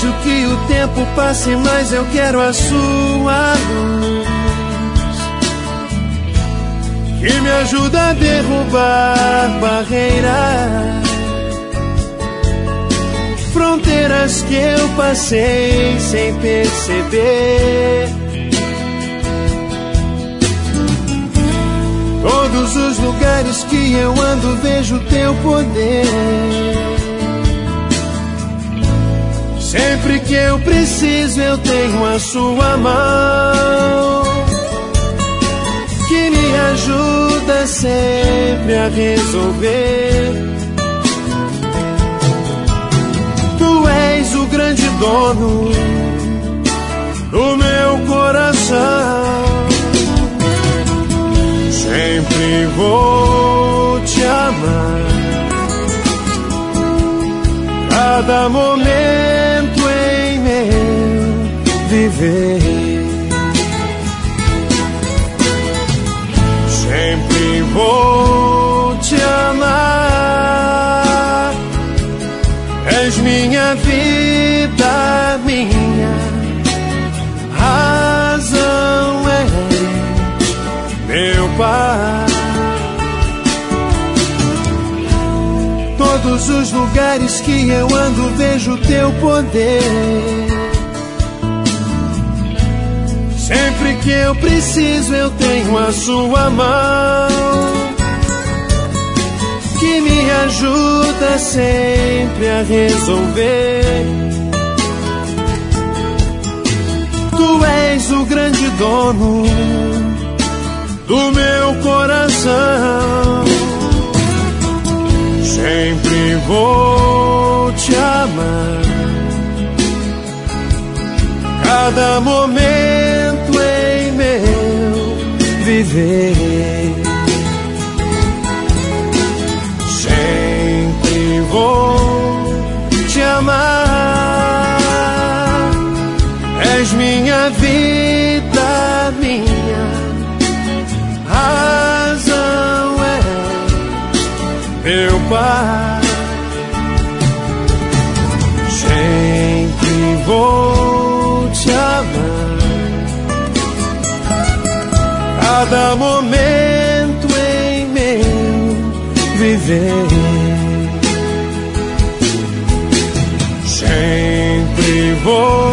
preciso que o tempo passe, mas eu quero a sua luz, que me ajuda a derrubar barreiras, fronteiras que eu passei sem perceber. Todos os lugares que eu ando vejo teu poder. Sempre que eu preciso eu tenho a sua mão, que me ajuda sempre a resolver. Tu és o grande dono do meu coração. Sempre vou te amar, cada momento em meu viver. Sempre vou te amar. És minha vida, minha razão, és meu Pai. Todos os lugares que eu ando vejo teu poder. Sempre que eu preciso eu tenho a sua mão, que me ajuda sempre a resolver. Tu és o grande dono do meu coração. Sempre vou te amar, cada momento em meu viver. Sempre vou te amar. És minha vida, minha razão, és meu Pai. Sempre vou te amar, cada momento em meu viver. Sempre vou